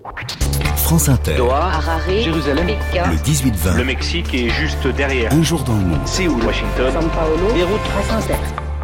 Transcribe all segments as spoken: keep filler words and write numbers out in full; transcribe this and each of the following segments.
France Inter. Doha, Harare, Jérusalem, Pékin, le dix-huit vingt. Le Mexique est juste derrière. Un jour dans le monde. Séoul, Washington, São Paulo, Beyrouth, France Inter.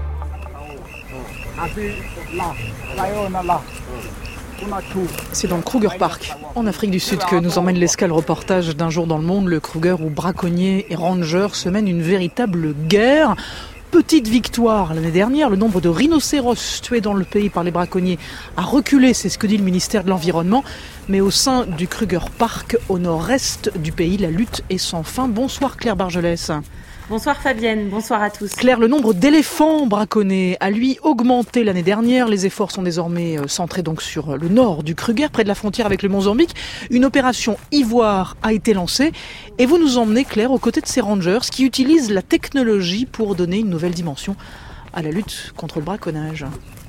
C'est dans le Kruger Park, en Afrique du Sud, que nous emmène l'escale reportage d'un jour dans le monde, le Kruger, où braconniers et rangers se mènent une véritable guerre. Petite victoire l'année dernière, le nombre de rhinocéros tués dans le pays par les braconniers a reculé, c'est ce que dit le ministère de l'Environnement. Mais au sein du Kruger Park, au nord-est du pays, la lutte est sans fin. Bonsoir Claire Bargelès. Bonsoir Fabienne, bonsoir à tous. Claire, le nombre d'éléphants braconnés a lui augmenté l'année dernière. Les efforts sont désormais centrés donc sur le nord du Kruger, près de la frontière avec le Mozambique. Une opération Ivoire a été lancée et vous nous emmenez, Claire, aux côtés de ces rangers qui utilisent la technologie pour donner une nouvelle dimension à la lutte contre le braconnage.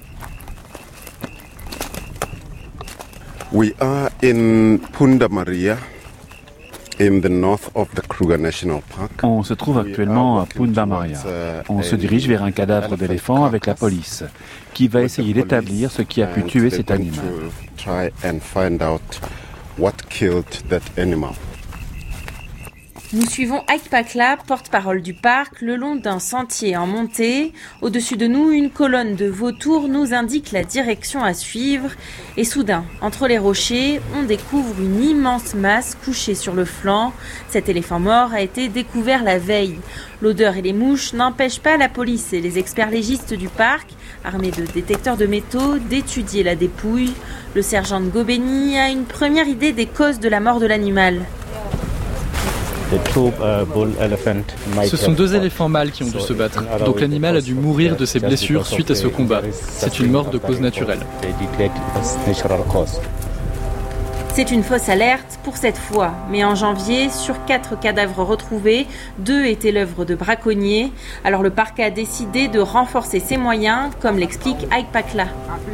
We are in Punda Maria. In the north of the Kruger National Park. On se trouve actuellement à Punda Maria. On se dirige vers un cadavre d'éléphant avec la police, qui va essayer d'établir ce qui a pu tuer cet animal. Try and find out what killed that animal. Nous suivons Ike Pakla, porte-parole du parc, le long d'un sentier en montée. Au-dessus de nous, une colonne de vautours nous indique la direction à suivre. Et soudain, entre les rochers, on découvre une immense masse couchée sur le flanc. Cet éléphant mort a été découvert la veille. L'odeur et les mouches n'empêchent pas la police et les experts légistes du parc, armés de détecteurs de métaux, d'étudier la dépouille. Le sergent Ngobeni a une première idée des causes de la mort de l'animal. Ce sont deux éléphants mâles qui ont dû se battre. Donc l'animal a dû mourir de ses blessures suite à ce combat. C'est une mort de cause naturelle. C'est une fausse alerte pour cette fois. Mais en janvier, sur quatre cadavres retrouvés, deux étaient l'œuvre de braconniers. Alors le parc a décidé de renforcer ses moyens, comme l'explique Ike Pakla.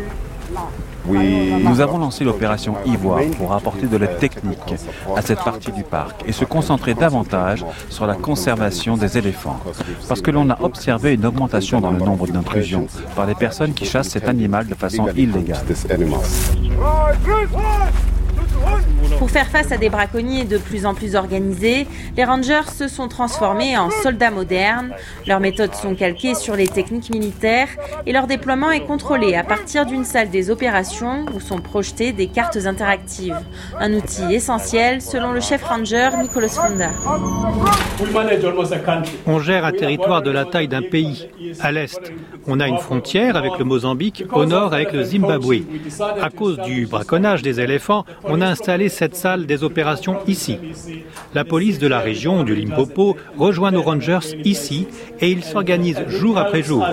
Nous avons lancé l'opération Ivoire pour apporter de l'aide technique à cette partie du parc et se concentrer davantage sur la conservation des éléphants. Parce que l'on a observé une augmentation dans le nombre d'intrusions par les personnes qui chassent cet animal de façon illégale. Pour faire face à des braconniers de plus en plus organisés, les rangers se sont transformés en soldats modernes. Leurs méthodes sont calquées sur les techniques militaires et leur déploiement est contrôlé à partir d'une salle des opérations où sont projetées des cartes interactives. Un outil essentiel selon le chef ranger Nicolas Fonda. On gère un territoire de la taille d'un pays. À l'est, on a une frontière avec le Mozambique, au nord avec le Zimbabwe. À cause du braconnage des éléphants, on a installé cette salle des opérations ici. La police de la région du Limpopo rejoint nos rangers ici et ils s'organisent jour après jour.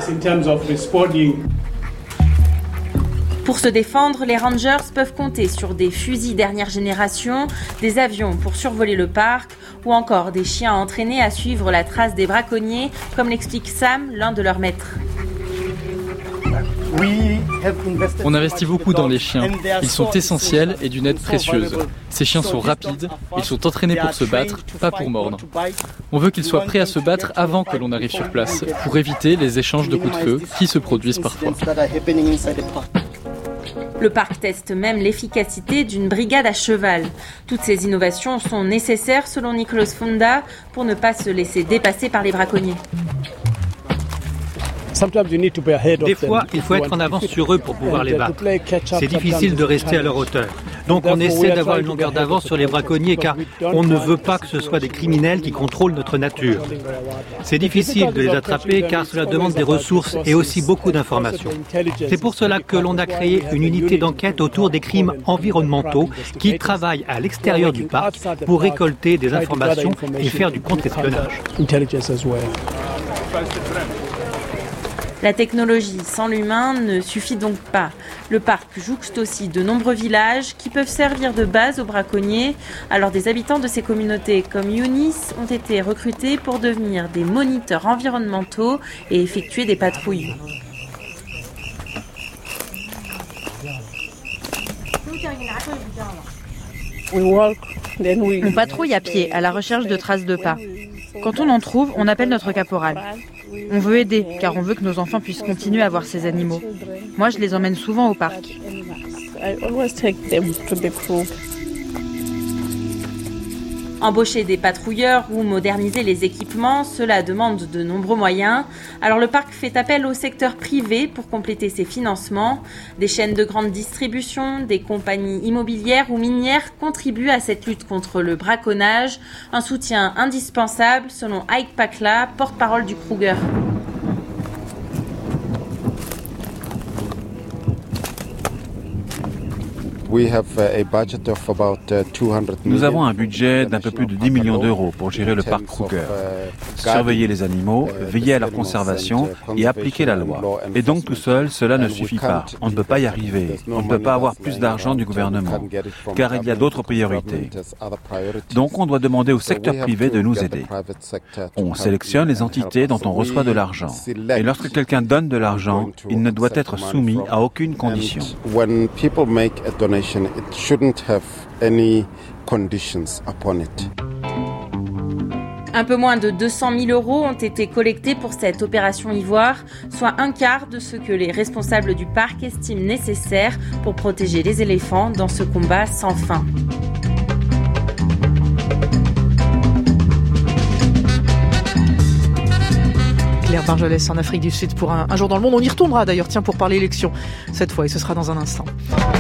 Pour se défendre, les rangers peuvent compter sur des fusils dernière génération, des avions pour survoler le parc ou encore des chiens entraînés à suivre la trace des braconniers, comme l'explique Sam, l'un de leurs maîtres. On investit beaucoup dans les chiens. Ils sont essentiels et d'une aide précieuse. Ces chiens sont rapides, ils sont entraînés pour se battre, pas pour mordre. On veut qu'ils soient prêts à se battre avant que l'on arrive sur place, pour éviter les échanges de coups de feu qui se produisent parfois. Le parc teste même l'efficacité d'une brigade à cheval. Toutes ces innovations sont nécessaires selon Nicolas Fonda pour ne pas se laisser dépasser par les braconniers. Des fois, il faut être en avance sur eux pour pouvoir les battre. C'est difficile de rester à leur hauteur. Donc on essaie d'avoir une longueur d'avance sur les braconniers car on ne veut pas que ce soit des criminels qui contrôlent notre nature. C'est difficile de les attraper car cela demande des ressources et aussi beaucoup d'informations. C'est pour cela que l'on a créé une unité d'enquête autour des crimes environnementaux qui travaille à l'extérieur du parc pour récolter des informations et faire du contre-espionnage. La technologie sans l'humain ne suffit donc pas. Le parc jouxte aussi de nombreux villages qui peuvent servir de base aux braconniers. Alors des habitants de ces communautés comme Younis ont été recrutés pour devenir des moniteurs environnementaux et effectuer des patrouilles. On patrouille à pied à la recherche de traces de pas. Quand on en trouve, on appelle notre caporal. On veut aider, car on veut que nos enfants puissent continuer à voir ces animaux. Moi, je les emmène souvent au parc. Embaucher des patrouilleurs ou moderniser les équipements, cela demande de nombreux moyens. Alors le parc fait appel au secteur privé pour compléter ses financements. Des chaînes de grande distribution, des compagnies immobilières ou minières contribuent à cette lutte contre le braconnage. Un soutien indispensable selon Ike Pakla, porte-parole du Kruger. Nous avons un budget d'un peu plus de dix millions d'euros pour gérer le parc Kruger, surveiller les animaux, veiller à leur conservation et appliquer la loi. Et donc tout seul, cela ne suffit pas. On ne peut pas y arriver. On ne peut pas avoir plus d'argent du gouvernement, car il y a d'autres priorités. Donc on doit demander au secteur privé de nous aider. On sélectionne les entités dont on reçoit de l'argent. Et lorsque quelqu'un donne de l'argent, il ne doit être soumis à aucune condition. It shouldn't have any conditions upon it. Un peu moins de deux cent mille euros ont été collectés pour cette opération ivoire, soit un quart de ce que les responsables du parc estiment nécessaire pour protéger les éléphants dans ce combat sans fin. Claire Barjalès en Afrique du Sud pour un, un jour dans le monde. On y retournera d'ailleurs, tiens, pour parler élections cette fois, et ce sera dans un instant.